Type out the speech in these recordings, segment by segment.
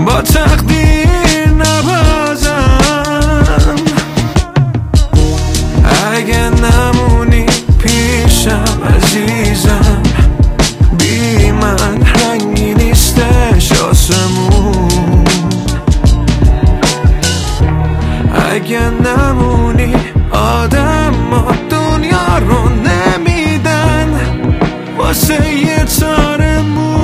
با تقدیر نبازم. اگه نمونی پیشم عزیزم، بی من رنگی نیستش آسمون. اگه نمونی آدم ما دنیا رو نمیدن واسه یه تار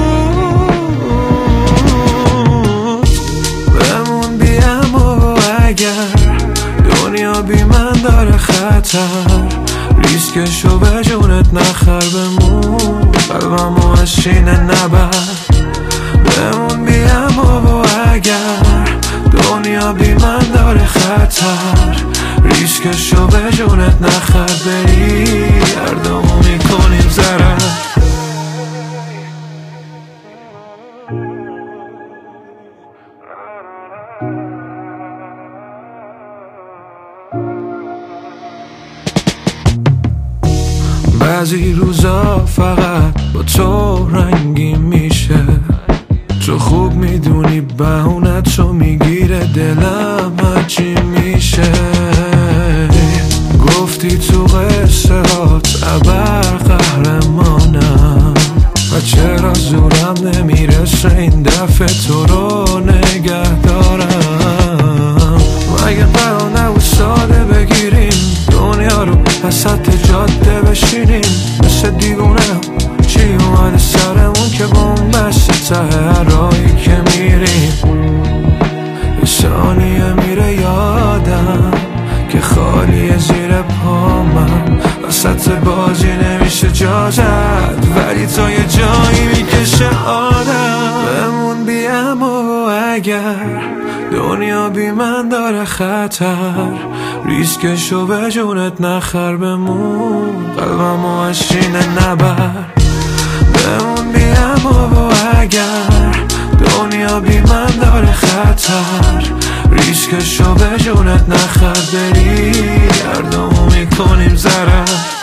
موت. بمون بیم و اگر دنیا بی من داره خطر، ریسکشو به جونت نخر. بمون قلبمو از شینه نبر. بمون بیم و اگر دنیا بی من داره خطر، ریسکشو به جونت نخر. بری هر دومو میکنیم ضرر. بعضی روزا فقط با تو رنگی میشه، تو خوب میدونی بهونتو میگیره دلم هرچی میشه. گفتی تو قصه هات ابر قهرمانم و چرا زورم نمیرسه این دفعه تو رو نگه دارم. مگه قرار نبود ساده بگیریم دنیا رو وسط جاده بشینیم؟ مثل دیوونه چی اومده سرمون که بومبست ته هر راهی که میریم؟ یه ثانیه میره یادم که خالیه زیر پامم، وسط بازی نمیشه جا زد ولی تا یه جایی میکشه آدم. بمون بیم و اگر دنیا بی من داره خطر، ریسکشو به جونت نخر. بمون قلبمو از شینه نبر. بمون بیم و اگر دنیا بی من داره خطر، ریسکشو به جونت نخر. بری هر دومو میکنیم ضرر.